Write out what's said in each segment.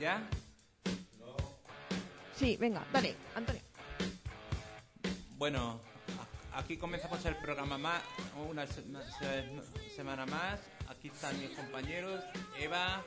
¿Ya? Sí, venga, dale, Antonio. Bueno, aquí comenzamos el programa más, una semana más. Aquí están mis compañeros, Eva,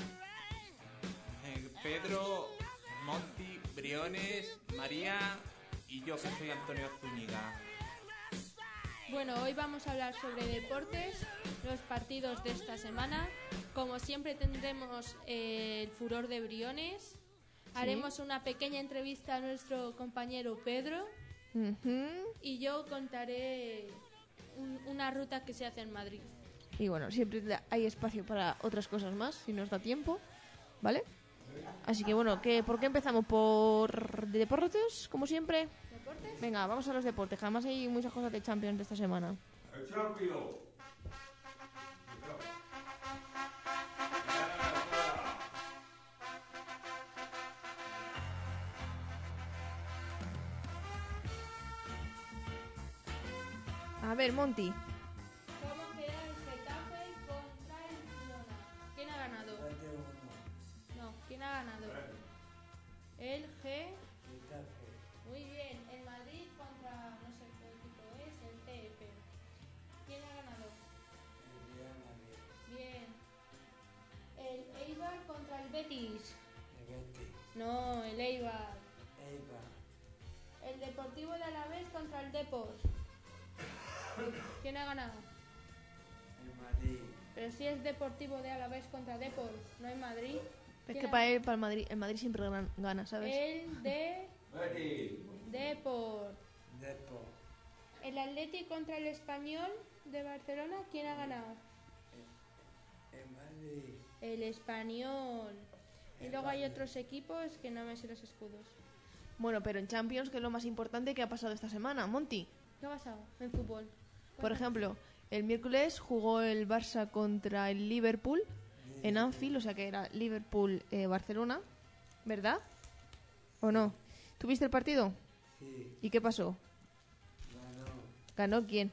Pedro, Monty, Briones, María y yo, que soy Antonio Zúñiga. Bueno, hoy vamos a hablar sobre deportes, los partidos de esta semana. Como siempre tendremos el furor de Briones. Haremos una pequeña entrevista a nuestro compañero Pedro. Y yo contaré una ruta que se hace en Madrid. Y bueno, siempre hay espacio para otras cosas más, si nos da tiempo, ¿vale? Así que bueno, ¿por qué empezamos? ¿Por deportes, como siempre? ¿Deportes? Venga, vamos a los deportes, que además hay muchas cosas de Champions de esta semana. El Champions. A ver, Monty. ¿Cómo queda el Getafe contra el Girona? ¿Quién ha ganado? No, ¿quién ha ganado? El Getafe. Muy bien, el Madrid contra, no sé qué equipo es, el TF. ¿Quién ha ganado? El Real Madrid. Bien. El Eibar contra el Betis. El Betis. No, el Eibar. Eibar. El Deportivo de Alavés contra el Depor. ¿Quién ha ganado? El Madrid. Pero si es Deportivo de Alavés contra Depor, no hay Madrid. Es que para el Madrid, el Madrid siempre gana, ¿sabes? El de Betis. Depor. Depor. El Atlético contra el Español de Barcelona, ¿quién ha ganado? El Madrid. El Español. Y luego hay otros equipos que no me sé los escudos. Bueno, pero en Champions, ¿qué es lo más importante que ha pasado esta semana, Monty? ¿Qué ha pasado en fútbol? Por ejemplo, el miércoles jugó el Barça contra el Liverpool en Anfield, o sea que era Liverpool-Barcelona, ¿verdad? ¿O no? ¿Tuviste el partido? Sí. ¿Y qué pasó? Ganó. ¿Ganó quién?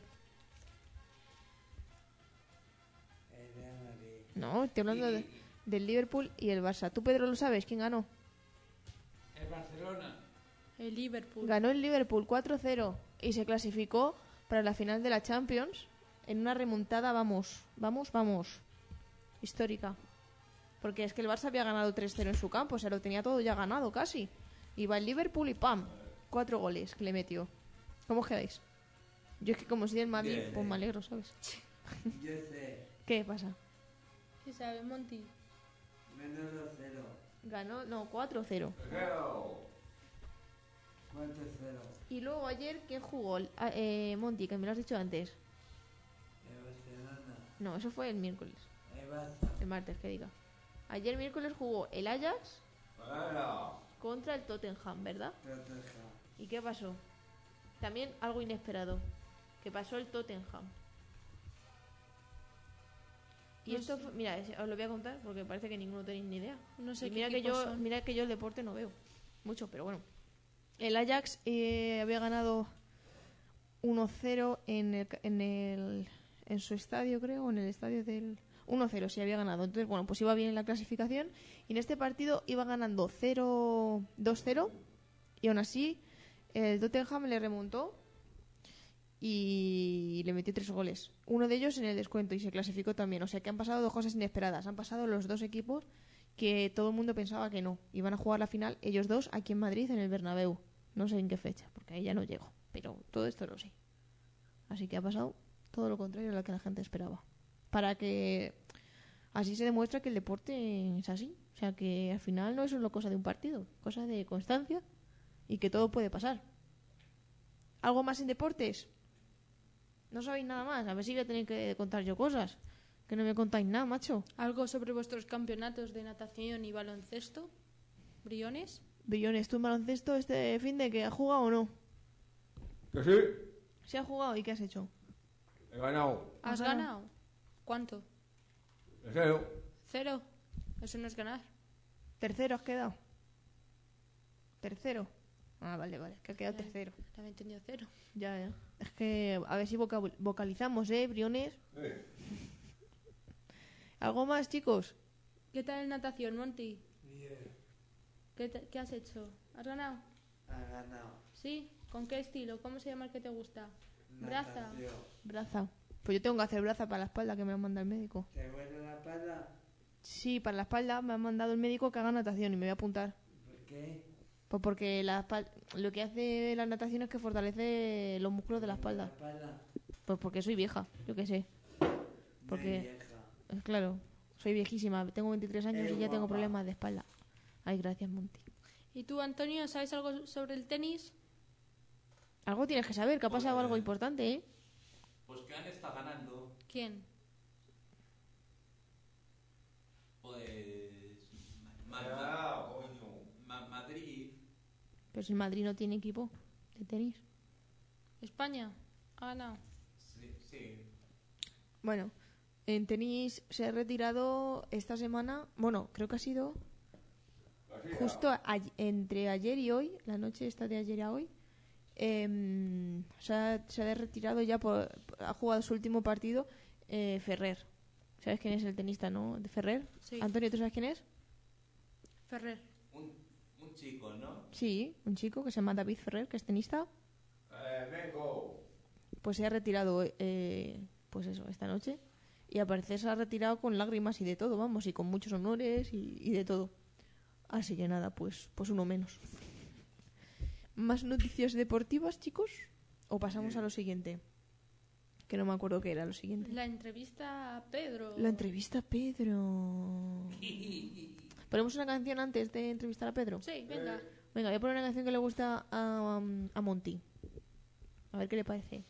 El Real Madrid. No, estoy hablando del Liverpool y el Barça. ¿Tú, Pedro, lo sabes? ¿Quién ganó? El Barcelona. El Liverpool. Ganó el Liverpool 4-0 y se clasificó para la final de la Champions en una remontada, vamos, histórica. Porque es que el Barça había ganado 3-0 en su campo, o sea, lo tenía todo ya ganado casi. Y va el Liverpool y ¡pam! 4 goles que le metió. ¿Cómo os quedáis? Yo es que como soy del Madrid, Bien, pues me alegro, ¿sabes? Yo sé. ¿Qué pasa? ¿Qué sabe, Monty? Menos 2-0. Ganó, no, 4-0. Hello. 4-0. Y luego ayer, ¿quién jugó? Monty, que me lo has dicho antes. El Barcelona. No, eso fue el miércoles. El Barça. El martes, que diga. Ayer miércoles jugó el Ajax Hello. contra el Tottenham, ¿verdad? Tottenham. ¿Y qué pasó? También algo inesperado. Que pasó el Tottenham. Y No esto sé. mira, os lo voy a contar porque parece que ninguno tenéis ni idea. No sé Y qué mira que equipos son. mira que yo el deporte no veo mucho, pero bueno. El Ajax había ganado 1-0 en su estadio, creo, en el estadio del 1-0, sí había ganado. Entonces, bueno, pues iba bien en la clasificación y en este partido iba ganando 2-0 y aún así el Tottenham le remontó y le metió 3 goles. Uno de ellos en el descuento y se clasificó también. O sea que han pasado dos cosas inesperadas. Han pasado los dos equipos que todo el mundo pensaba que no. Iban a jugar la final ellos dos aquí en Madrid, en el Bernabéu. No sé en qué fecha, porque ahí ya no llego. Pero todo esto lo sé. Así que ha pasado todo lo contrario a lo que la gente esperaba. Para que así se demuestra que el deporte es así. O sea que al final no es solo cosa de un partido, cosa de constancia y que todo puede pasar. ¿Algo más en deportes? No sabéis nada más. A ver si voy a tener que contar yo cosas. Que no me contáis nada, macho. ¿Algo sobre vuestros campeonatos de natación y baloncesto? ¿Briones? Billones, ¿tú en baloncesto este fin de que has jugado o no? Que sí. ¿Se ha jugado y qué has hecho? He ganado. ¿Has Ajá. ganado? ¿Cuánto? ¿En serio? 0. Eso no es ganar. ¿Tercero has quedado? ¿Tercero? Ah, vale, que ha quedado tercero. También he entendido 0. Ya. Es que a ver si vocalizamos, Briones. ¿Algo más, chicos? ¿Qué tal en natación, Monty? Bien. ¿Qué has hecho? ¿Has ganado? Ha ganado. ¿Sí? ¿Con qué estilo? ¿Cómo se llama el que te gusta? Braza. Natación. Braza. Pues yo tengo que hacer braza para la espalda que me ha mandado el médico. ¿Te duele la espalda? Sí, para la espalda me ha mandado el médico que haga natación y me voy a apuntar. ¿Por qué? Pues porque lo que hace la natación es que fortalece los músculos de la espalda. Pues porque soy vieja, yo qué sé. Porque, claro, soy viejísima, tengo 23 años y ya tengo guapa. problemas de espalda. Ay, gracias, Monty. ¿Y tú, Antonio, sabes algo sobre el tenis? Algo tienes que saber, que ha pasado algo importante, ¿eh? Pues que han estado ganando. ¿Quién? Pues. Madrid. Pero si el Madrid no tiene equipo de tenis. ¿España? ¿Ha ganado? Sí. Bueno, en tenis se ha retirado esta semana. Bueno, creo que ha sido justo entre ayer y hoy, la noche esta de ayer a hoy. Se ha retirado ya, ha jugado su último partido Ferrer. ¿Sabes quién es el tenista, no? De Ferrer. Sí. Antonio, ¿tú sabes quién es? Ferrer. Un chico, ¿no? Sí, un chico que se llama David Ferrer, que es tenista. Vengo. Pues se ha retirado, pues eso, esta noche. Y al parecer se ha retirado con lágrimas y de todo, vamos, y con muchos honores y de todo. Así que nada, pues uno menos. ¿Más noticias deportivas, chicos? ¿O pasamos a lo siguiente? Que no me acuerdo qué era lo siguiente. La entrevista a Pedro. La entrevista a Pedro. ¿Ponemos una canción antes de entrevistar a Pedro? Sí, venga. Venga, voy a poner una canción que le gusta a Monty. A ver qué le parece.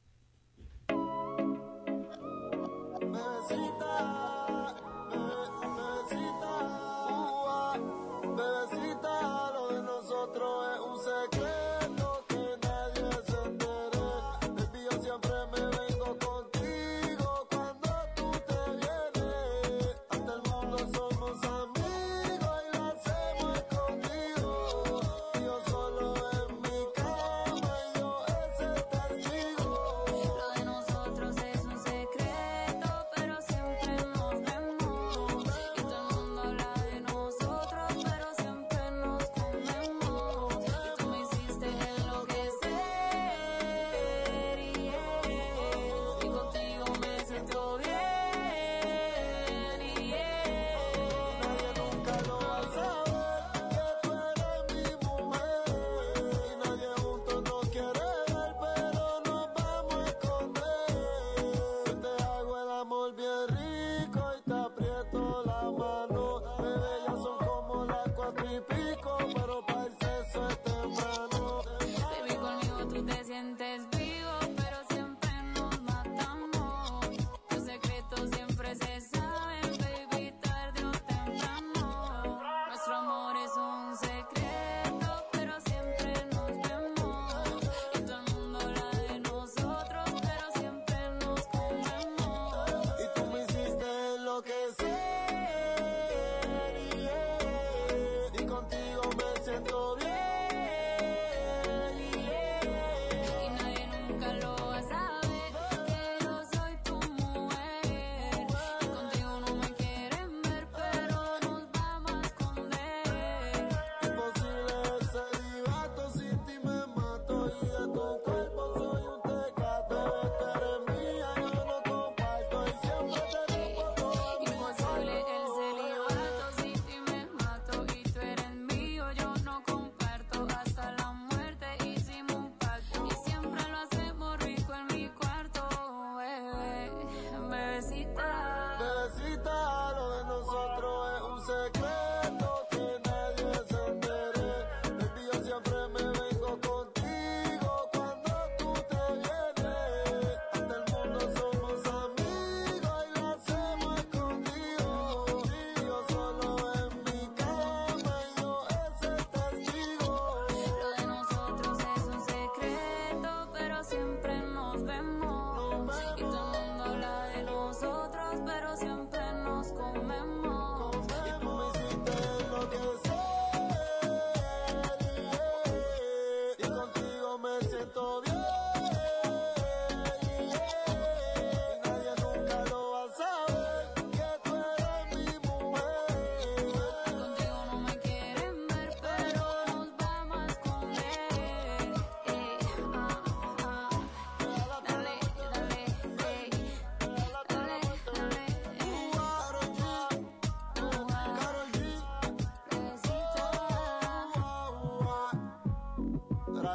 Bebecita, lo de nosotros es un secreto que nadie se entere. Baby, yo siempre me vengo contigo cuando tú te vienes. Ante el mundo somos amigos y lo hacemos escondidos. Yo solo en mi cama y yo ese testigo. Lo de nosotros es un secreto, pero siempre nos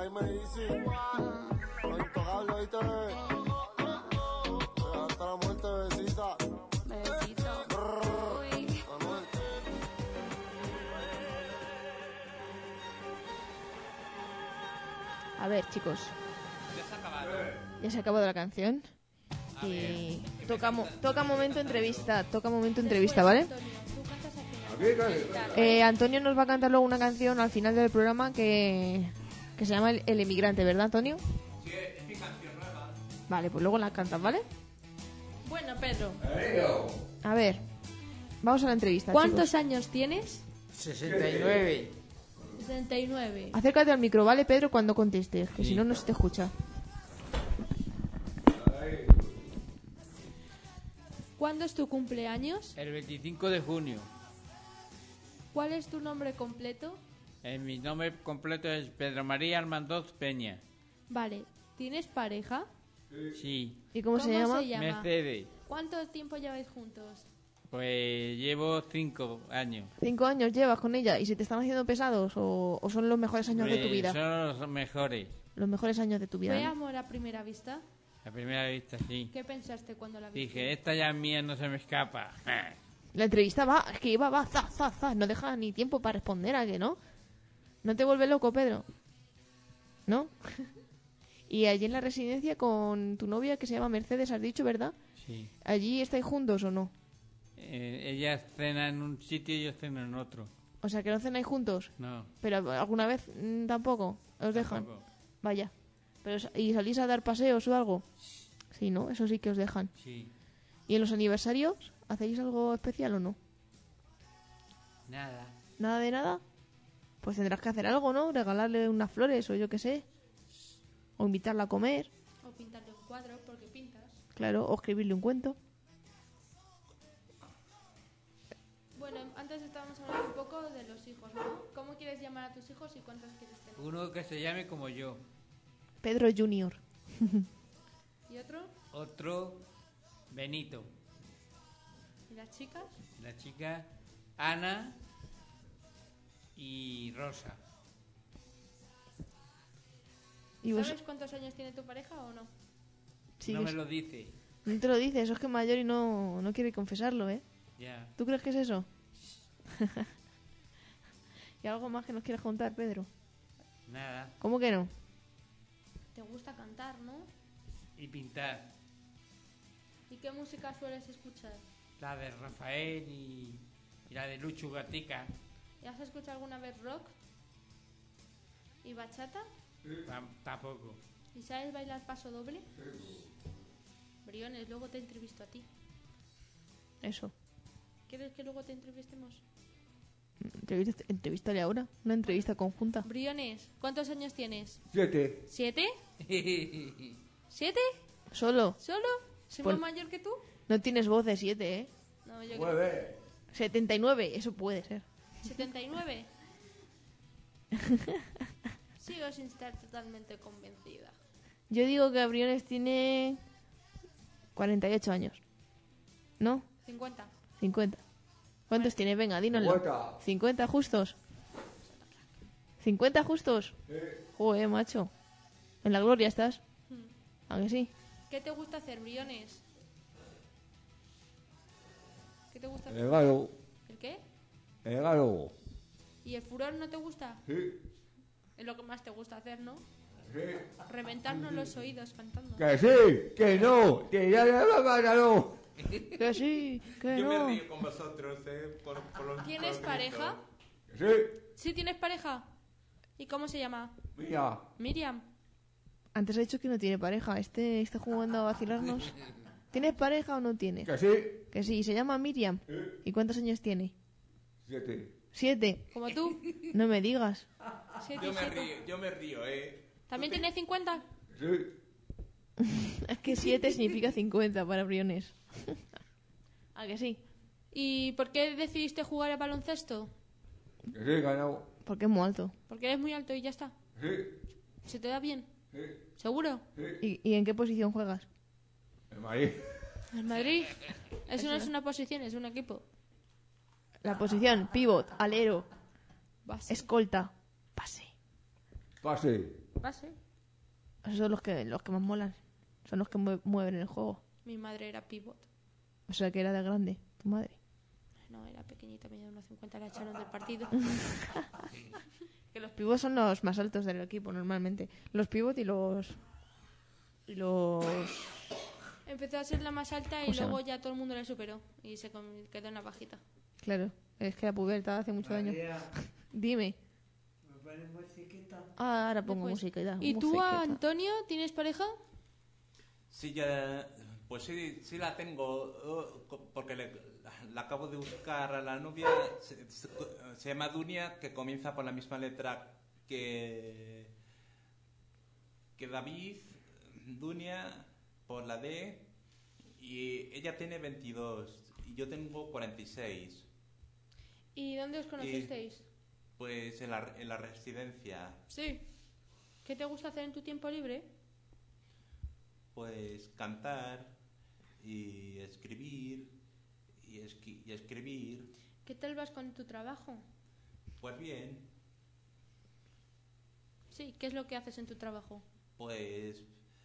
dime easy. Lo intocable, ¿oíste? Hasta la muerte, besita. Besito. Uy. Manuel. A ver, chicos, Ya se ha acabado. ya se ha acabado la canción. A Y ver. toca momento entrevista, ¿vale? Antonio, tú cantas al final. Aquí, Antonio nos va a cantar luego una canción al final del programa que se llama El Emigrante, ¿verdad, Antonio? Sí, es mi canción nueva. Vale, pues luego la cantas, ¿vale? Bueno, Pedro, A ver, vamos a la entrevista, ¿cuántos chicos. años tienes? 69. 69. Acércate al micro, ¿vale, Pedro, cuando contestes? Que si no, no se te escucha. ¿Cuándo es tu cumpleaños? El 25 de junio. ¿Cuál es tu nombre completo? Mi nombre completo es Pedro María Armandoz Peña. Vale, ¿tienes pareja? Sí. ¿Y cómo se llama? Mercedes. ¿Cuánto tiempo lleváis juntos? Pues llevo 5 años. 5 años llevas con ella y se te están haciendo pesados o son los mejores años de tu vida. Son los mejores. Los mejores años de tu vida. ¿Fue ¿no? amor a primera vista? A primera vista, sí. ¿Qué pensaste cuando la viste? Dije, esta ya es mía, no se me escapa. La entrevista es que va, za, no deja ni tiempo para responder a que no. ¿No te vuelve loco, Pedro? ¿No? Y allí en la residencia con tu novia que se llama Mercedes, has dicho, ¿verdad? Sí. ¿Allí estáis juntos o no? Ella cena en un sitio y yo ceno en otro. O sea, que no cenáis juntos. No. Pero alguna vez tampoco os dejan. Tampoco. Vaya. Pero, ¿y salís a dar paseos o algo? Sí, ¿no? Eso sí que os dejan. Sí. ¿Y en los aniversarios hacéis algo especial o no? Nada. ¿Nada de nada? Pues tendrás que hacer algo, ¿no? Regalarle unas flores o yo qué sé. O invitarla a comer. O pintarle un cuadro porque pintas. Claro, o escribirle un cuento. Bueno, antes estábamos hablando un poco de los hijos, ¿no? ¿Cómo quieres llamar a tus hijos y cuántos quieres tener? Uno que se llame como yo. Pedro Junior. ¿Y otro? Otro, Benito. ¿Y las chicas? La chica, Ana y Rosa. ¿Y vos? ¿Sabes cuántos años tiene tu pareja o no? Sí, No que me es- lo dice. no te lo dice, eso es que es mayor y no quiere confesarlo, ¿eh? Ya. ¿Tú crees que es eso? ¿Y algo más que nos quieras contar, Pedro? Nada. ¿Cómo que no? Te gusta cantar, ¿no? Y pintar. ¿Y qué música sueles escuchar? La de Rafael y la de Lucho Gatica. ¿Y has escuchado alguna vez rock? ¿Y bachata? Tampoco. ¿Y sabes bailar paso doble? Briones, luego te entrevisto a ti. Eso. ¿Quieres que luego te entrevistemos? Entrevístale ahora. Una entrevista conjunta. Briones, ¿cuántos años tienes? 7. ¿7? ¿7? Solo. ¿Solo? ¿Soy Pues- más mayor que tú? No tienes voz de 7, ¿eh? No, yo creo 9. 79, eso puede ser. 79. Sigo sin estar totalmente convencida. Yo digo que Briones tiene 48 años. ¿No? 50. 50. ¿Cuántos tiene? Venga, dínoslo. 50. 50 justos. 50 justos. Joder, macho. En la gloria estás. ¿A que sí? ¿Qué te gusta hacer, Briones? ¿Qué te gusta hacer? El galo. ¿El qué? El galo. ¿Y el furor no te gusta? Sí. Es lo que más te gusta hacer, ¿no? Sí. Reventarnos los oídos cantando. Que sí, que no, que ya le va a no. Que sí, que Yo no. me río con vosotros, por los ¿Tienes por los pareja? gritos. Que sí, ¿Sí tienes pareja? ¿Y cómo se llama? mira. Miriam. Antes ha dicho que no tiene pareja. Este está jugando a vacilarnos. ¿Tienes pareja o no tienes? Que sí. Que sí, se llama Miriam. ¿Y cuántos años tiene? 7. 7. Como tú. No me digas. 7 Yo y me 7. río, yo me río, ¿También tienes 50? Sí. Es que 7 significa 50 para Briones. ¿A que sí? ¿Y por qué decidiste jugar al baloncesto? Que sí, ganado. Porque es muy alto. Porque eres muy alto y ya está. Sí. ¿Se te da bien? Sí. ¿Seguro? ¿Y en qué posición juegas? El Madrid. ¿El Madrid? Eso no es una posición, es un equipo. La posición, pivot, alero, Base. escolta, pase. Pase. Pase. Esos son los que más molan. Son los que mueven el juego. Mi madre era pivot. O sea que era de grande, tu madre. No, era pequeñita, medía 1,50, la echaron del partido. Que los pivots son los más altos del equipo normalmente. Los pivots y los... Empezó a ser la más alta y ¿Cómo se luego llama? ya todo el mundo la superó y se quedó en la bajita. Claro, es que la pubertad hace mucho daño. María, Dime. ¿me pones musiquita? Ah, ahora pongo Después. música. ¿Y tú, Antonio, tienes pareja? Sí, ya, pues sí la tengo, porque la acabo de buscar a la novia. Se llama Dunia, que comienza por la misma letra que David. Dunia por la D, y ella tiene 22 y yo tengo 46. ¿Y dónde os conocisteis? Pues en la residencia. Sí. ¿Qué te gusta hacer en tu tiempo libre? Pues cantar y escribir y escribir. ¿Qué tal vas con tu trabajo? Pues bien, Sí, ¿qué es lo que haces en tu trabajo? pues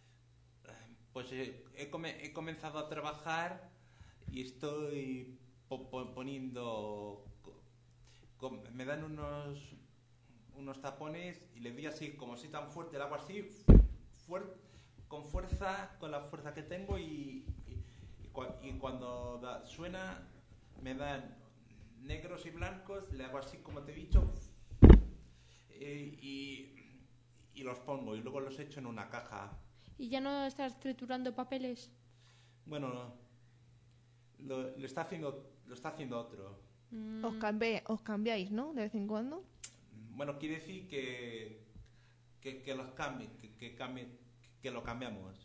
he comenzado a trabajar y estoy poniendo... me dan unos tapones y le doy así, como soy tan fuerte, el agua así, con fuerza, con la fuerza que tengo y cuando suena me dan negros y blancos, le hago así como te he dicho y los pongo y luego los echo en una caja. ¿Y ya no estás triturando papeles? Bueno, lo está haciendo otro. Os cambiáis, ¿no? De vez en cuando. Bueno, quiere decir que los cambie, que lo cambiamos.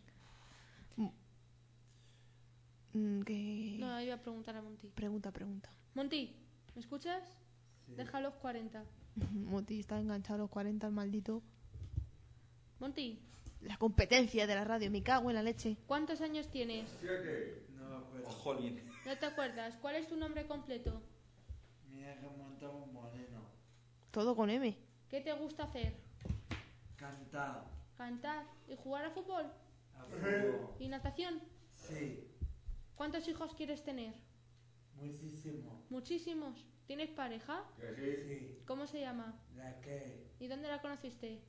¿Qué? No, iba a preguntar a Monty. Pregunta. Monty, ¿me escuchas? Sí. Deja los 40. Moti está enganchado a los 40, el maldito. Monty, La competencia de la radio, me cago en la leche. ¿cuántos años tienes? 7. No me acuerdo. Jolín. ¿No te acuerdas? ¿Cuál es tu nombre completo? Mira que montaba un moreno. Todo con M. ¿Qué te gusta hacer? Cantar. ¿Cantar? ¿Y jugar a fútbol? A fútbol. ¿Y natación? Sí. ¿Cuántos hijos quieres tener? Muchísimo. ¿Muchísimos? ¿Tienes pareja? Sí. ¿Cómo se llama? La que ¿Y dónde la conociste?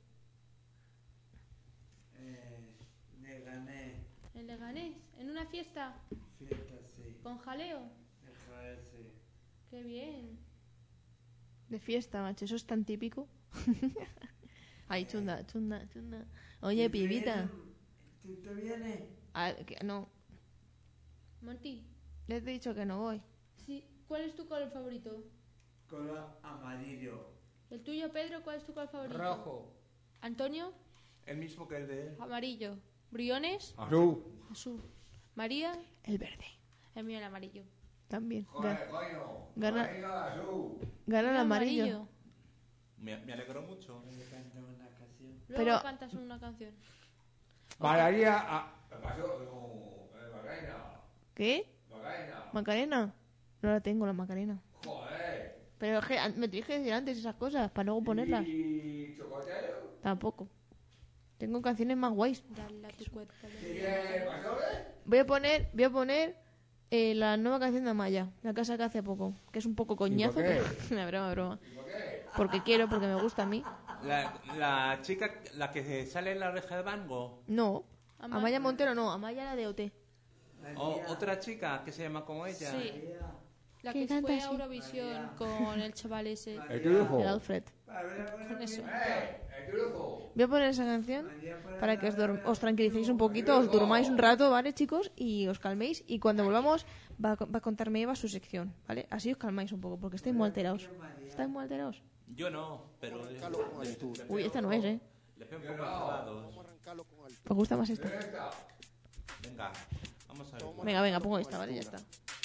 le gané. ¿En Leganés? ¿En una fiesta? Fiesta, sí. ¿Con jaleo? Deja ese. ¡Qué bien! De fiesta, macho, eso es tan típico. Ay, chunda. Oye, pibita. ¿Tú te vienes? No, Monty, les he dicho que no voy. sí. ¿Cuál es tu color favorito? Color amarillo. ¿El tuyo, Pedro? ¿Cuál es tu color favorito? Rojo. ¿Antonio? El mismo que el de él. Amarillo. ¿Briones? Azul. Azul. ¿María? El verde. El mío, el amarillo. También. Joder, coño. Gana- Venga, azul. Gana el amarillo. Me alegró mucho. Le canto una canción. Luego Pero- cantas una canción. María. ¿Qué pasó? No, Macarena. ¿Qué? Macarena. ¿Macarena? No la tengo, la Macarena. Joder. Pero es que me tienes que decir antes esas cosas para luego ponerlas. ¿Y chocotero? Tampoco. Tengo canciones más guays. Dale a tu cuerpo. ¿Qué pasó? Voy a poner la nueva canción de Amaya, la casa que hace poco, que es un poco coñazo. por qué? Pero... broma. ¿Y por qué? Porque quiero, porque me gusta a mí. La chica, la que sale en la oreja de Bango. No. Amaya Montero no, Amaya la de OT. Otra chica que se llama como ella. Sí. La ¿Qué que canta fue así? a Eurovisión con el chaval ese. El triunfo. El Alfred. Con eso. El triunfo. Voy a poner esa canción para que os tranquilicéis un poquito, os durmáis un rato, ¿vale, chicos? Y os calméis. Y cuando volvamos va a contarme Eva su sección, ¿vale? Así os calmáis un poco, porque estáis muy alterados. ¿Estáis muy alterados? Yo no, pero... Uy, esta no es, ¿eh? Les veo un poco enfadados. ¿Os gusta más esta? Venga, vamos a ver. Venga, pongo esta, ¿vale? Ya está.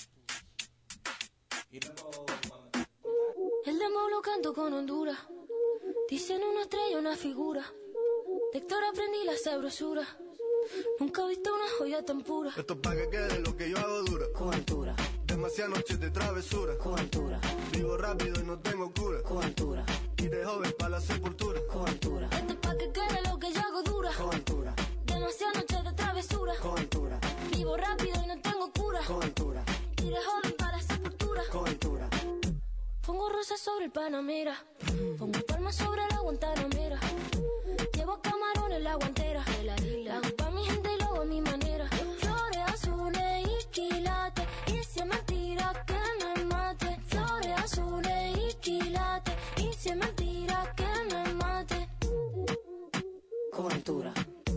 Y luego... El dembow lo canto con Honduras. Dicen una estrella, una figura. De Héctor aprendí la sabrosura. Nunca he visto una joya tan pura. Esto es pa' que quede lo que yo hago dura. Con altura, Demasiadas noches de travesura. con altura, Vivo rápido y no tengo cura. con altura, Y de joven pa' la sepultura. con altura. Esto es pa' Panamera. Pongo palmas sobre la Guantanamera. Llevo camarones la guantera. La hago pa' mi gente y lo hago a mi manera. Flores azules y quilates. Y si es mentira que me mate. Flores azules y quilates. Y si es mentira que me mate. Con altura.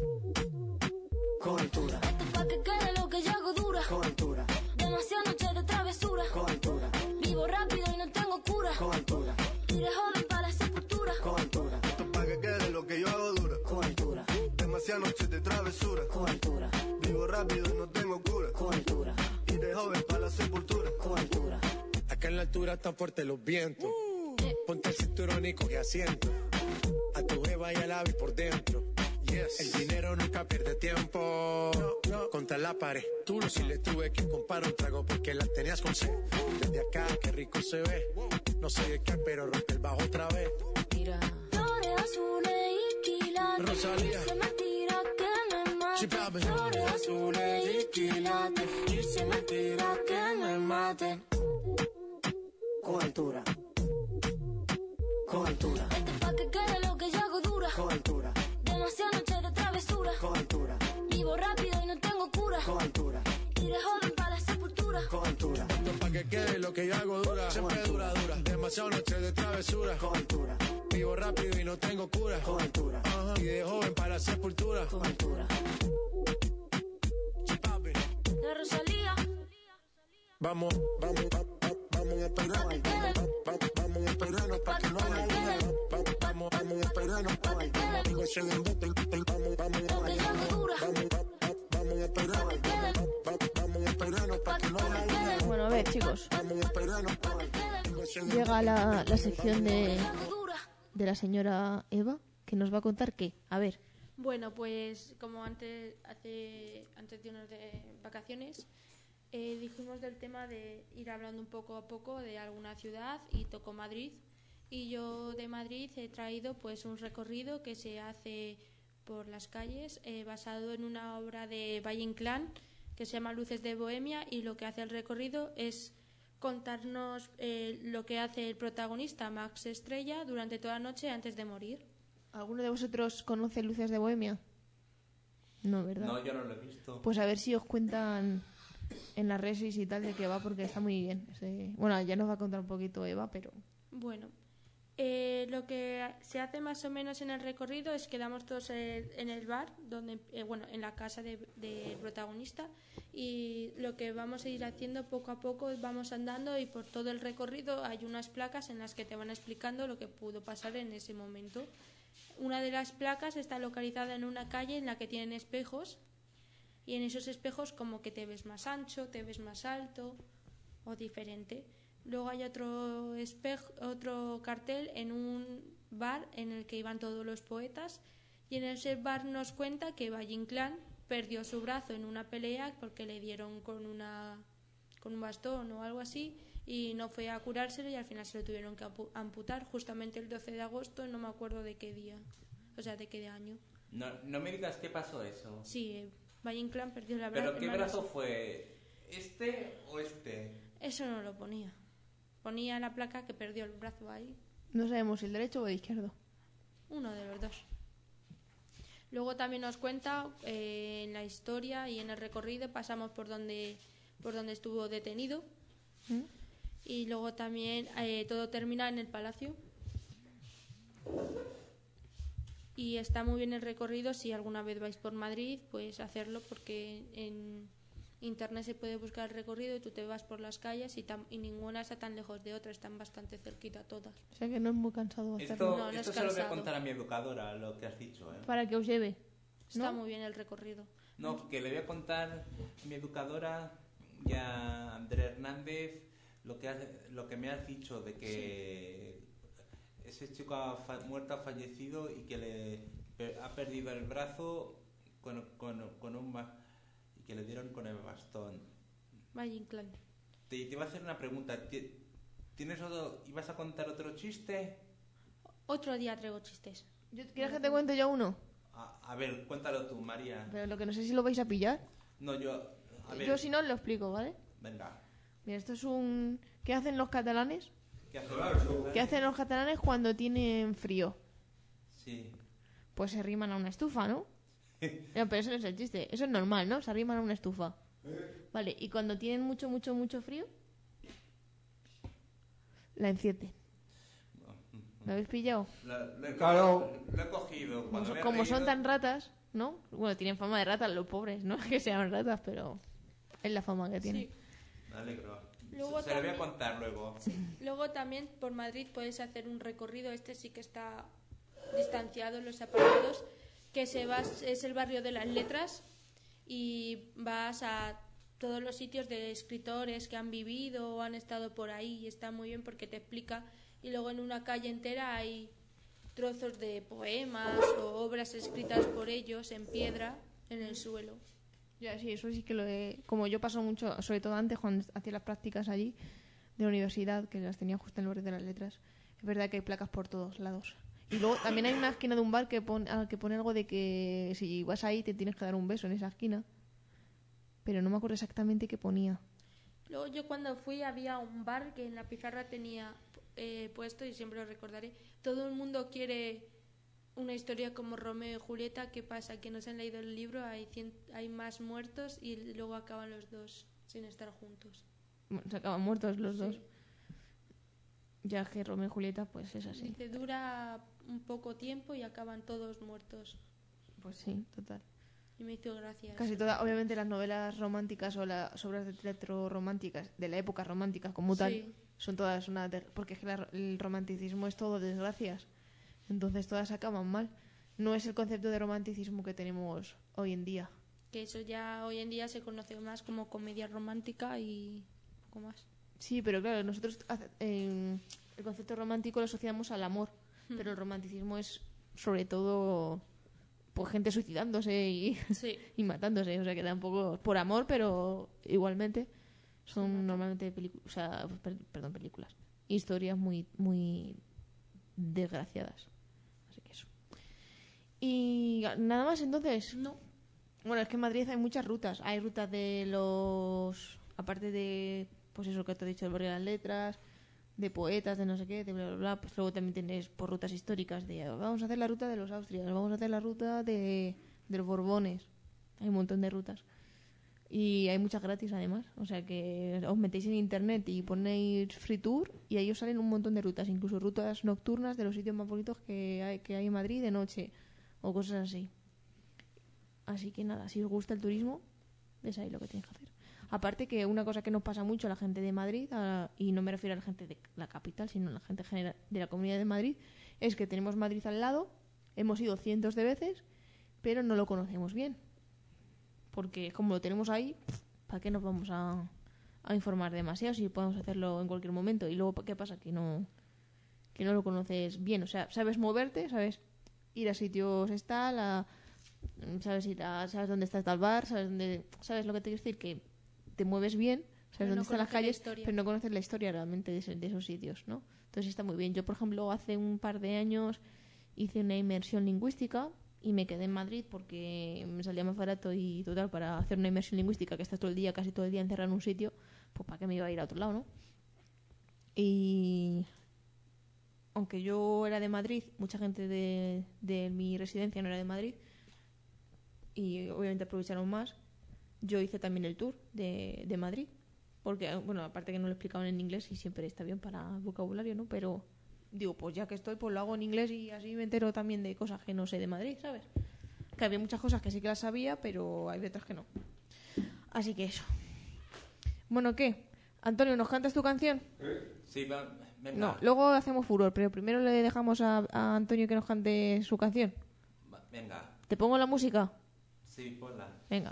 Con altura. Esto es pa' que quede lo que yo hago dura. Con altura. Demasiadas noches de travesura. Con altura. Vivo rápido y no tengo cura. Con altura. Iré joven para la sepultura. Con altura. Esto es pa' que quede lo que yo hago dura. Con altura. Demasiadas noches de travesura. Con altura. Vivo rápido y no tengo cura. Con altura. Iré joven para la sepultura. Con altura. Acá en la altura están fuertes los vientos. Ponte el cinturón y coge asiento. A tu jeva y al ave por dentro. Yes. El dinero nunca pierde tiempo. Contra la pared. Tú no si le tuve que comprar un trago porque la tenías con sed. Desde acá, qué rico se ve. No sé de qué, pero rompe el bajo otra vez. Mira. Flores azules y quilates. Rosalía. Y se me tira que me mate. Sí, papi. Flores azules y quilates. Y se me tira que me mate. Con altura. Con altura. Esto es pa' que quede lo que yo hago dura. Con altura. Demasiadas noches de travesura. Con altura. Vivo rápido y no tengo cura. Con altura. Iré joven para la sepultura. Con altura. Esto es pa' que quede lo que yo hago dura. Siempre dura, dura. Demasiadas noches de travesura. Con altura. Vivo rápido y no tengo cura. Con altura. Ajá. Y de joven para la sepultura. Con altura. Sí, papi. De Rosalía. Vamos, vamos, vamos a esperarnos. Vamos a esperarnos para que no haya luna. Vamos a esperarnos para que no haya ese embuste. Vamos a esperarnos. Vamos a esperarnos para que no haya luna. Bueno, a ver, chicos. Vamos a esperarnos. Llega la sección de la señora Eva, que nos va a contar qué. A ver. Bueno, pues como antes de unas vacaciones, dijimos del tema de ir hablando un poco a poco de alguna ciudad y tocó Madrid. Y yo de Madrid he traído pues un recorrido que se hace por las calles basado en una obra de Valle Inclán que se llama Luces de Bohemia, y lo que hace el recorrido es contarnos lo que hace el protagonista Max Estrella durante toda la noche antes de morir. ¿Alguno de vosotros conoce Luces de Bohemia? No, ¿verdad? No, yo no lo he visto. Pues a ver si os cuentan en las redes y tal de qué va, porque está muy bien. Bueno, ya nos va a contar un poquito Eva, pero... Bueno, lo que se hace más o menos en el recorrido es quedamos todos en el bar, donde en la casa del protagonista, y lo que vamos a ir haciendo poco a poco, vamos andando, y por todo el recorrido hay unas placas en las que te van explicando lo que pudo pasar en ese momento. Una de las placas está localizada en una calle en la que tienen espejos, y en esos espejos como que te ves más ancho, te ves más alto o diferente. Luego hay otro cartel en un bar en el que iban todos los poetas, y en ese bar nos cuenta que Valle Inclán perdió su brazo en una pelea porque le dieron con un bastón o algo así, y no fue a curárselo, y al final se lo tuvieron que amputar justamente el 12 de agosto, no me acuerdo de qué día, o sea, de qué año. No me digas qué pasó eso. Sí, Valle Inclán perdió la ¿Pero qué brazo fue? ¿Este o este? Eso no lo ponía. Ponía la placa que perdió el brazo ahí. No sabemos si el derecho o el izquierdo. Uno de los dos. Luego también nos cuenta en la historia y en el recorrido pasamos por donde estuvo detenido. ¿Mm? Y luego también todo termina en el palacio. Y está muy bien el recorrido. Si alguna vez vais por Madrid, pues hacerlo, porque en internet se puede buscar el recorrido y tú te vas por las calles y ninguna está tan lejos de otra, están bastante cerquita todas. O sea que no es muy cansado hacerlo. Esto se lo voy a contar a mi educadora, lo que has dicho, ¿eh? Para que os lleve. Está ¿no? muy bien el recorrido. No, que le voy a contar a mi educadora y a Andrés Hernández lo que me has dicho de que ese chico muerto ha fallecido y que ha perdido el brazo con y que le dieron con el bastón. Valle Inclán. Te iba a hacer una pregunta. ¿Ibas a contar otro chiste? Otro día traigo chistes. ¿Quieres que te cuente yo uno? A ver, cuéntalo tú, María. Pero lo que no sé si lo vais a pillar. No, yo... A ver. Yo si no lo explico, ¿vale? Venga. Mira, esto es ¿Qué hacen los catalanes? ¿Qué hacen los catalanes? ¿Qué hacen los catalanes cuando tienen frío? Sí. Pues se arriman a una estufa, ¿no? No, pero eso no es el chiste. Eso es normal, ¿no? Se arriman a una estufa. Vale, y cuando tienen mucho, mucho, mucho frío, la encienden. ¿Lo habéis pillado? Claro. Lo he cogido. Cuando me he Como son reído- tan ratas, ¿no? Bueno, tienen fama de ratas los pobres, ¿no? Que sean ratas, pero es la fama que tienen. Sí. Me alegro. Luego Se lo voy a también- contar luego. Luego también por Madrid puedes hacer un recorrido, este sí que está distanciado en los apartados, que es el barrio de las letras y vas a todos los sitios de escritores que han vivido o han estado por ahí y está muy bien porque te explica. Y luego en una calle entera hay trozos de poemas o obras escritas por ellos en piedra en el suelo. Ya, sí, eso sí que lo he... Como yo paso mucho, sobre todo antes cuando hacía las prácticas allí de la universidad, que las tenía justo en el borde de las letras, es verdad que hay placas por todos lados. Y luego también hay una esquina de un bar que pone algo de que si vas ahí te tienes que dar un beso en esa esquina. Pero no me acuerdo exactamente qué ponía. Luego yo cuando fui había un bar que en la pizarra tenía puesto, y siempre lo recordaré, todo el mundo quiere una historia como Romeo y Julieta. ¿Qué pasa? Que no se han leído el libro, hay más muertos y luego acaban los dos sin estar juntos. Bueno, se acaban muertos los Sí. dos. Ya que Romeo y Julieta, pues es así. Dice, dura un poco tiempo y acaban todos muertos. Pues sí, total. Y me hizo gracia. Casi eso. todas, obviamente las novelas románticas o las obras de teatro románticas, de la época romántica como tal, Sí. son todas porque es que el romanticismo es todo desgracias. Entonces todas acaban mal. No es el concepto de romanticismo que tenemos hoy en día. Que eso ya hoy en día se conoce más como comedia romántica y poco más. Sí, pero claro, nosotros el concepto romántico lo asociamos al amor, pero el romanticismo es sobre todo pues gente suicidándose Sí. y matándose, o sea que tampoco por amor, pero igualmente son normalmente películas, historias muy desgraciadas. Así que eso. Y nada más entonces. No. Bueno, es que en Madrid hay muchas rutas. Hay rutas de los... Aparte de, pues eso que te he dicho, el barrio de las letras, de poetas, de no sé qué, de bla, bla, bla. Pues luego también tienes por rutas históricas de vamos a hacer la ruta de los Austrias, vamos a hacer la ruta de los Borbones. Hay un montón de rutas. Y hay muchas gratis además. O sea que os metéis en internet y ponéis Free Tour y ahí os salen un montón de rutas. Incluso rutas nocturnas de los sitios más bonitos que hay en Madrid de noche o cosas así. Así que nada, si os gusta el turismo, es ahí lo que tenéis que hacer. Aparte que una cosa que nos pasa mucho a la gente de Madrid, y no me refiero a la gente de la capital, sino a la gente general de la Comunidad de Madrid, es que tenemos Madrid al lado, hemos ido cientos de veces, pero no lo conocemos bien. Porque como lo tenemos ahí, ¿para qué nos vamos a informar demasiado si podemos hacerlo en cualquier momento? Y luego, ¿qué pasa? Que no lo conoces bien. O sea, sabes moverte, sabes ir a sitios sabes dónde está tal bar, sabes lo que te quiero decir, que te mueves bien, sabes Pero dónde no están las conoces la calles, historia. pero no conoces la historia realmente de esos sitios, ¿no? Entonces está muy bien. Yo, por ejemplo, hace un par de años hice una inmersión lingüística y me quedé en Madrid porque me salía más barato y total, para hacer una inmersión lingüística que estás casi todo el día encerrado en un sitio, pues ¿para qué me iba a ir a otro lado, no? Y aunque yo era de Madrid, mucha gente de mi residencia no era de Madrid y obviamente aprovecharon más. Yo hice también el tour de Madrid porque, bueno, aparte que no lo explicaban en inglés y siempre está bien para el vocabulario, ¿no? Pero digo, pues ya que estoy, pues lo hago en inglés y así me entero también de cosas que no sé de Madrid, ¿sabes? Que había muchas cosas que sí que las sabía, pero hay otras que no. Así que eso. Bueno, ¿qué? Antonio, ¿nos cantas tu canción? Sí, venga. No, luego hacemos furor, pero primero le dejamos a Antonio que nos cante su canción. Venga. ¿Te pongo la música? Sí, ponla. Venga.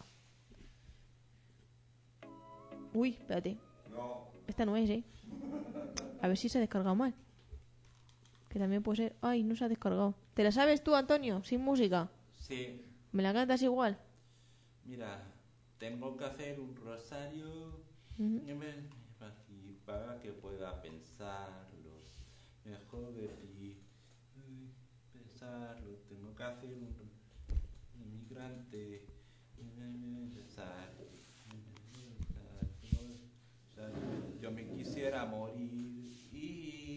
Uy, espérate. No. Esta no es, ¿eh? A ver si se ha descargado mal. Que también puede ser... Ay, no se ha descargado. ¿Te la sabes tú, Antonio? Sin música. Sí. ¿Me la cantas igual? Mira, tengo que hacer un rosario así para que pueda pensarlo. Mejor decir, pensarlo. Tengo que hacer un inmigrante. Yo me quisiera morir y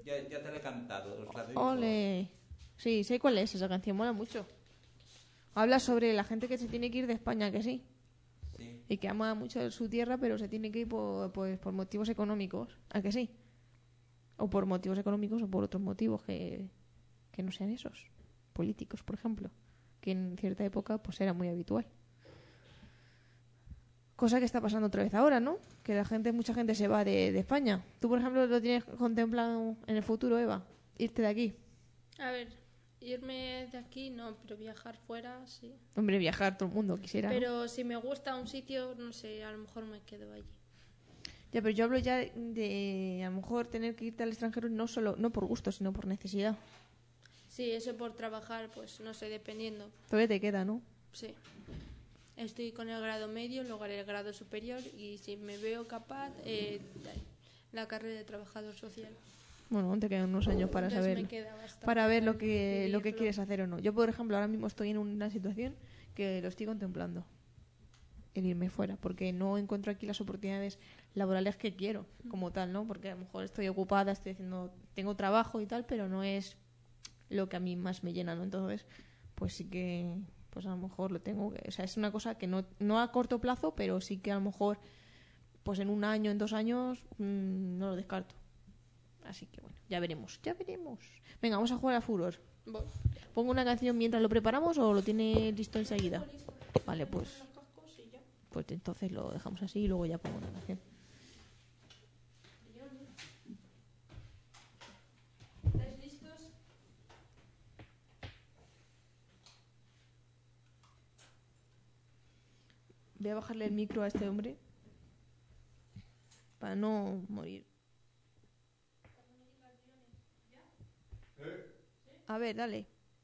ya te la he cantado. Os la dedico. Ole. Sí, sé cuál es esa canción, mola mucho. Habla sobre la gente que se tiene que ir de España, que sí. Sí. Y que ama mucho su tierra, pero se tiene que ir por motivos económicos. ¿A que sí? O por motivos económicos o por otros motivos que no sean esos. Políticos, por ejemplo. Que en cierta época pues era muy habitual. Cosa que está pasando otra vez ahora, ¿no? Que mucha gente se va de España. Tú, por ejemplo, lo tienes contemplado en el futuro, Eva, irte de aquí. A ver, irme de aquí no, pero viajar fuera sí. Hombre, viajar todo el mundo quisiera, ¿no? Pero si me gusta un sitio, no sé, a lo mejor me quedo allí. Ya, pero yo hablo ya de a lo mejor tener que irte al extranjero no por gusto, sino por necesidad. Sí, eso por trabajar, pues no sé, dependiendo. Todavía te queda, ¿no? Sí. Estoy con el grado medio, luego haré el grado superior y si me veo capaz, la carrera de trabajador social. Bueno, aún te quedan unos años para Entonces saber, me queda bastante para ver lo para que decidirlo. quieres hacer o no. Yo, por ejemplo, ahora mismo estoy en una situación que lo estoy contemplando, el irme fuera, porque no encuentro aquí las oportunidades laborales que quiero, como tal, ¿no? Porque a lo mejor estoy ocupada, tengo trabajo y tal, pero no es lo que a mí más me llena, ¿no? Entonces, pues sí que, pues a lo mejor lo tengo, o sea, es una cosa que no a corto plazo, pero sí que a lo mejor, pues en 1 año, en 2 años, no lo descarto. Así que bueno, ya veremos. Venga, vamos a jugar a Furor. Voy. ¿Pongo una canción mientras lo preparamos o lo tiene listo enseguida? Vale, pues entonces lo dejamos así y luego ya pongo una canción. ¿Estáis listos? Voy a bajarle el micro a este hombre para no morir. A ver, dale.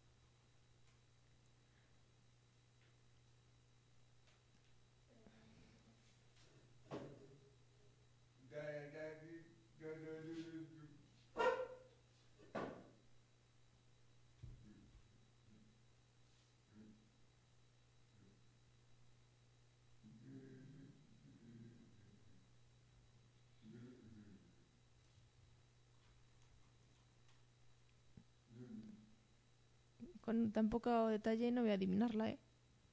Con tan poco detalle no voy a adivinarla, ¿eh?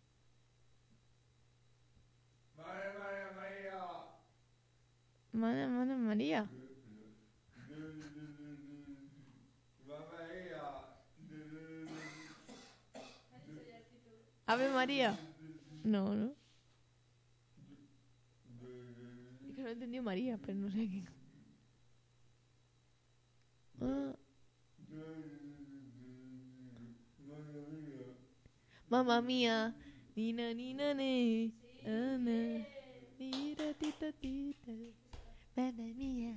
Madre María. Ave María. No. Es que no he entendido María, pero no sé qué. Mamma mía. Nina, ne. Ana. Tira, tita, tita. Mamma mía.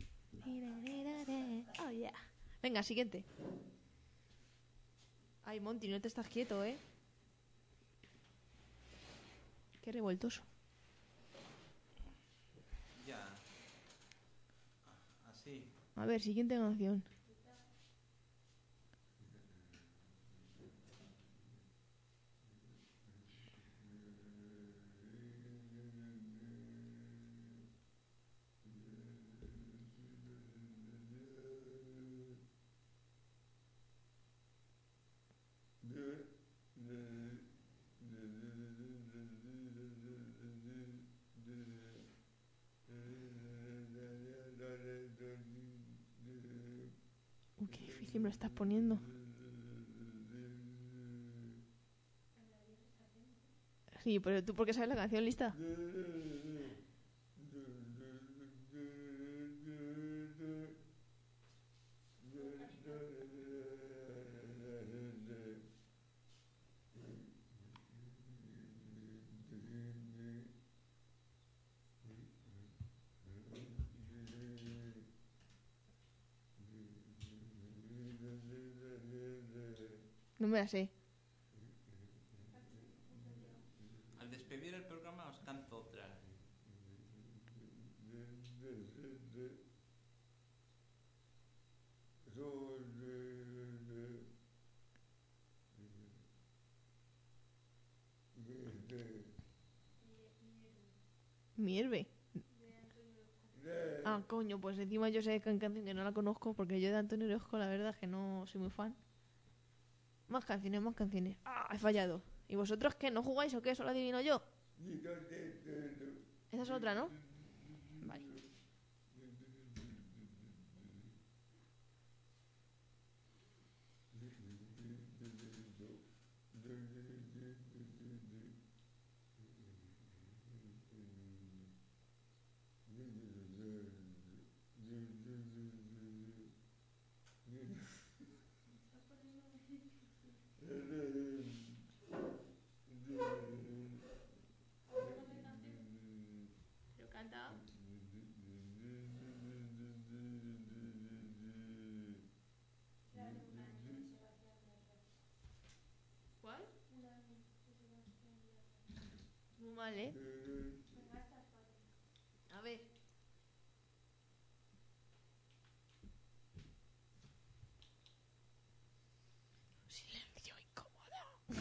Oh, yeah. Venga, siguiente. Ay, Monty, no te estás quieto, ¿eh? Qué revoltoso. Ya. Así. A ver, siguiente canción. Qué difícil me lo estás poniendo. Sí, pero ¿tú por qué sabes la canción lista? No me la sé. Al despedir el programa os canto otra. Mierve. Ah. Ah, coño, pues encima yo sé que canción que no la conozco, porque yo de Antonio Orozco la verdad es que no soy muy fan. Más canciones, más canciones. Ah, he fallado. ¿Y vosotros qué? ¿No jugáis o qué? ¿Solo adivino yo? Esa es otra, ¿no? Vale. Pero canta. ¿Cuál? Muy mal, ¿eh? A ver. Silencio incómodo.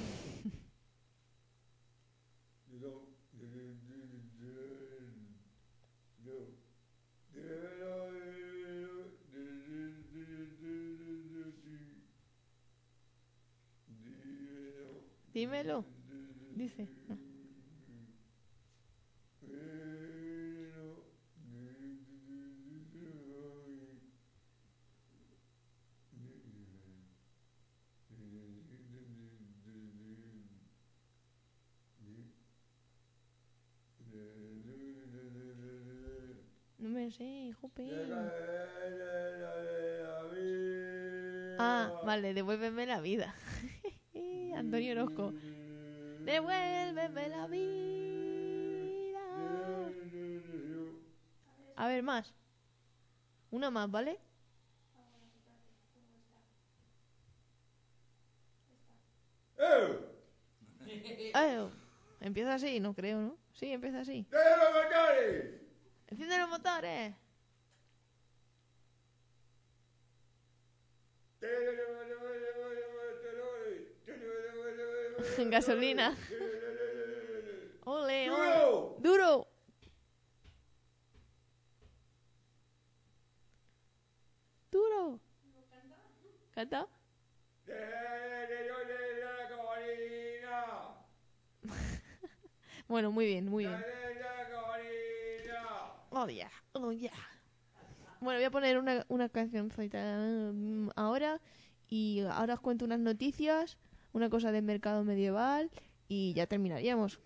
Dímelo. Dice. No. No me sé, jope. Ah, vale, devuélveme la vida. Antonio Orozco. Devuélveme la vida. A ver, más. Una más, ¿vale? Empieza así, no creo, ¿no? Sí, empieza así. ¡Enciende los motores! Gasolina. Ole, ole. Duro. Duro. ¿Canta? Bueno, muy bien, muy bien. Oh, yeah, oh, yeah. Bueno, voy a poner una cancioncita ahora. Y ahora os cuento unas noticias, una cosa del mercado medieval y ya terminaríamos.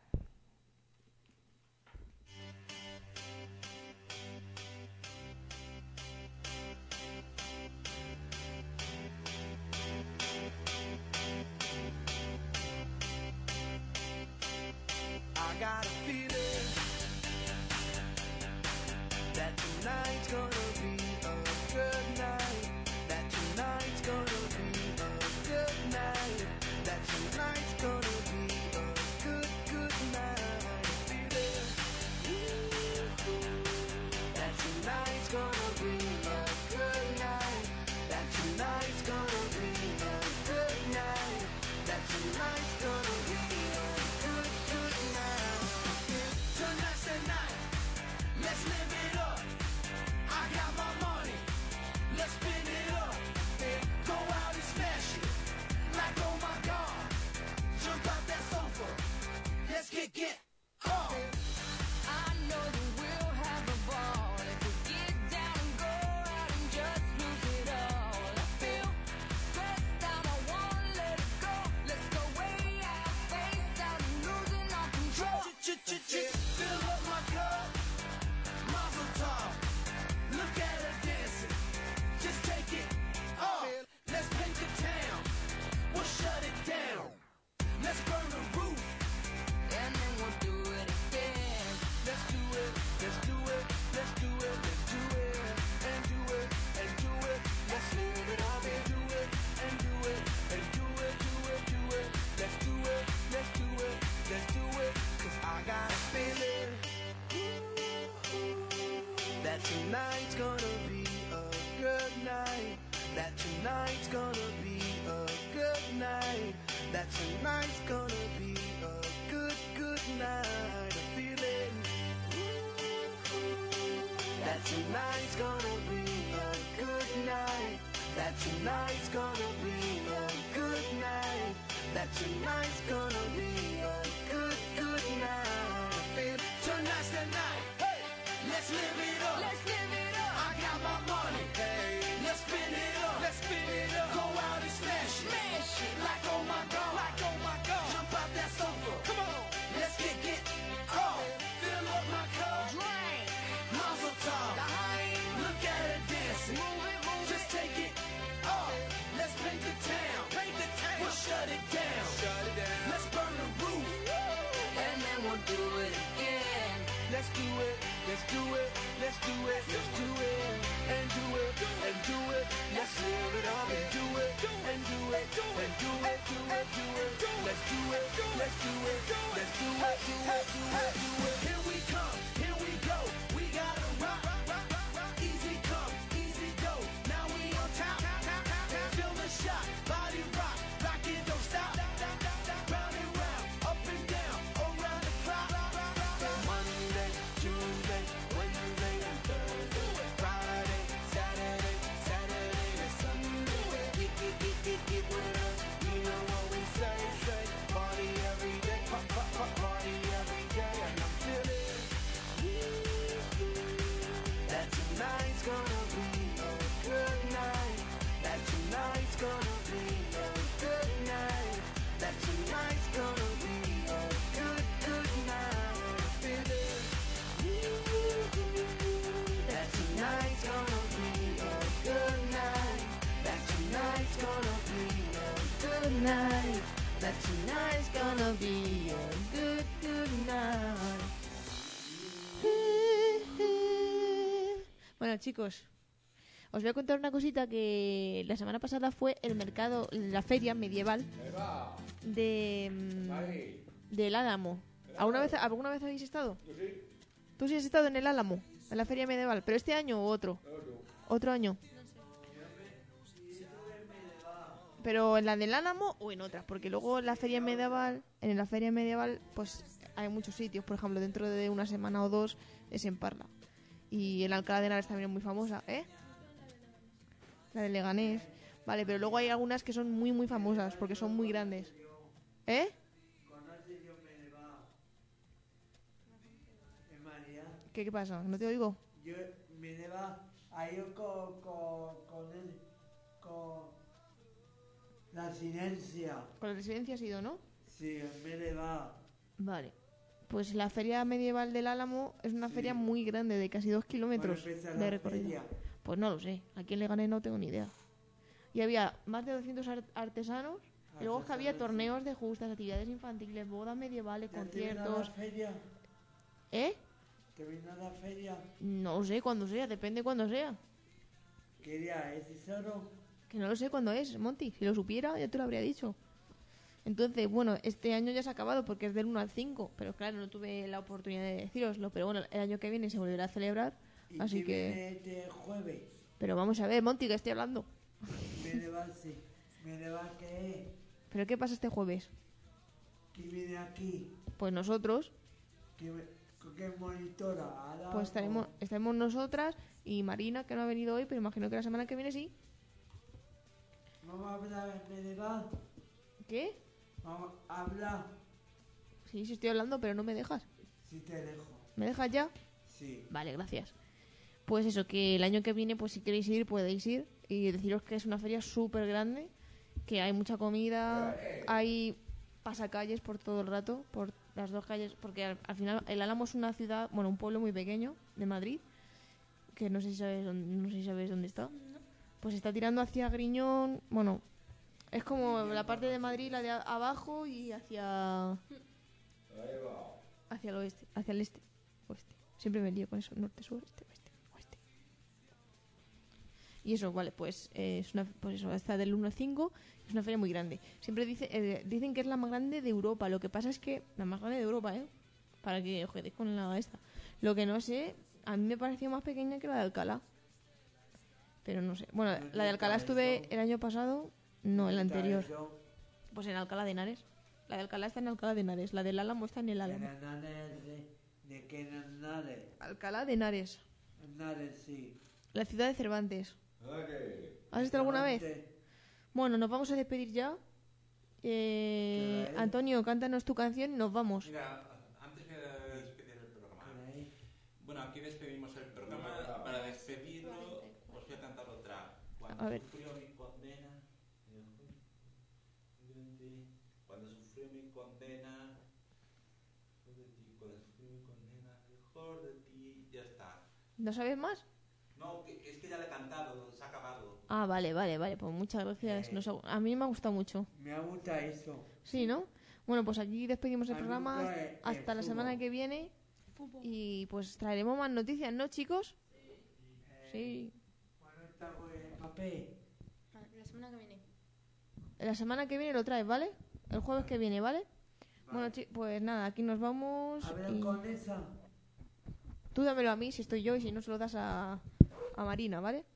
I got a feeling that tonight's gonna be a good night. That tonight's gonna be a good night. That tonight's gonna be a good, good night. Feeling that tonight's gonna be a good night. That tonight's gonna be a good night. That tonight's gonna be a good, good night. Tonight's the night. Let's live it up. I tonight's gonna be a good night. That tonight's gonna be a good night. That tonight's gonna be a good, good night. Tonight's the night. Hey, let's live it up. Let's live it up. I got my money. Hey, let's spin it up. Let's spin it up. Go out and smash it. Smash it. Like oh my god. Like oh my god. Jump out that sofa. Come on. Let's get oh. Fill up my cup. Drink. Mazel tov. Look at her dancing. Move it, move just it. Take it up. Let's paint the town. Paint the town. We'll shut it down. Shut it down. Let's burn the roof. And then we'll do it again. Let's do it. Let's do it. Let's do it. Let's do it. And do it. And do it. Let's live it up and do it. And do it. And do it. Do it. Do it. Let's do it. Let's do it. Let's do it. Do it. Do it. Do it. Here we come. Here we go. We gotta rock. Easy come. Easy go. Now we on top. Feel the shot. Body rock. Rock it. Don't stop. Round and round. Up and down. Around the clock. Monday, Tuesday, Wednesday, and Thursday. Friday, Saturday, Saturday and Sunday. Get with us. You know what we say. Party every day. Party every day. And I'm feeling that tonight's gonna be a good night. That tonight's gonna be a good night. That tonight's gonna be a good, good night. Feeling that tonight's gonna be a good night. That tonight's gonna be a good night. That tonight's gonna be a good, good night. Bueno, chicos, os voy a contar una cosita que la semana pasada fue el mercado, la feria medieval del Álamo. ¿Alguna vez habéis estado? ¿Tú sí has estado en el Álamo? En la feria medieval, pero este año o otro. Otro año. Pero en la del Álamo o en otras, porque luego en la feria medieval, pues hay muchos sitios. Por ejemplo, dentro de una semana o dos es en Parla. Y en Alcalá de Henares también es muy famosa, ¿eh? La de Leganés. Vale, pero luego hay algunas que son muy, muy famosas porque son muy grandes. ¿Eh? ¿Qué pasa? ¿No te oigo? Yo me deba a ir con la residencia. Con la residencia has ido, ¿no? Sí, me deba. Vale. Pues la feria medieval del Álamo es una feria muy grande, de casi 2 kilómetros de recorrido. Feria. Pues no lo sé. Aquí en Leganés no tengo ni idea. Y había más de 200 artesanos. Y luego es que había torneos de justas, actividades infantiles, bodas medievales, conciertos. ¿Te feria? ¿Eh? ¿Te vino a la feria? No lo sé cuándo sea, depende cuándo sea. ¿Qué día es tesoro? Que no lo sé cuándo es, Monty. Si lo supiera, ya te lo habría dicho. Entonces, bueno, este año ya se ha acabado porque es del 1 al 5. Pero claro, no tuve la oportunidad de decíroslo. Pero bueno, el año que viene se volverá a celebrar. ¿Y así qué que... viene este jueves? Pero vamos a ver, Monty, que estoy hablando. Me deba, sí. Me deba que... ¿Pero qué pasa este jueves? ¿Quién viene aquí? Pues nosotros, ¿Qué monitora? Ahora, pues estaremos nosotras y Marina, que no ha venido hoy, pero imagino que la semana que viene sí. Vamos a hablar, me deba. ¿Qué? Vamos a hablar. Sí, estoy hablando, pero no me dejas. Sí te dejo. ¿Me dejas ya? Sí. Vale, gracias. Pues eso, que el año que viene, pues si queréis ir, podéis ir. Y deciros que es una feria súper grande, que hay mucha comida, hay pasacalles por todo el rato, por las dos calles, porque al final el Álamo es una ciudad, bueno, un pueblo muy pequeño de Madrid, que no sé si sabes dónde está. Pues está tirando hacia Griñón, bueno, es como la parte de Madrid, la de abajo, y hacia el oeste, hacia el este, oeste. Siempre me lío con eso, norte, sur, este, oeste, oeste. Y eso, vale, pues pues eso, está del 1 al 5, es una feria muy grande. Siempre dicen que es la más grande de Europa. Lo que pasa es que la más grande de Europa, para que ojetéis con la esta. Lo que no sé, a mí me pareció más pequeña que la de Alcalá. Pero no sé. Bueno, la de Alcalá estuve el año pasado, no, el anterior. Pues en Alcalá de Henares. La de Alcalá está en Alcalá de Henares. La del Álamo está en el Álamo. ¿De qué Henares? Alcalá de Henares. Henares, sí. La ciudad de Cervantes. Vale. ¿Has estado alguna vez? Cervantes. Bueno, nos vamos a despedir ya. Antonio, cántanos tu canción y nos vamos. Mira, antes de despedir el programa. Por ahí. Bueno, aquí despedimos el programa. Para despedirlo, os voy a cantar otra. Cuando A ver. sufrió mi condena. Cuando sufrió mi condena. Cuando sufrió mi condena. Mejor de ti. Ya está. ¿No sabes más? No, es que ya le he cantado, se ha acabado. Ah, vale. Pues muchas gracias. A mí me ha gustado mucho. Me gusta eso. Sí, ¿no? Bueno, pues aquí despedimos el A mí programa me gusta el hasta la fútbol. semana que viene. Y pues traeremos más noticias, ¿no, chicos? Sí. Bueno, está el papel. La semana que viene. La semana que viene lo traes, ¿vale? El jueves que viene, ¿vale? Bueno, pues nada, aquí nos vamos. Habla Y con esa. tú dámelo a mí si estoy yo y si no se lo das a Marina, ¿vale?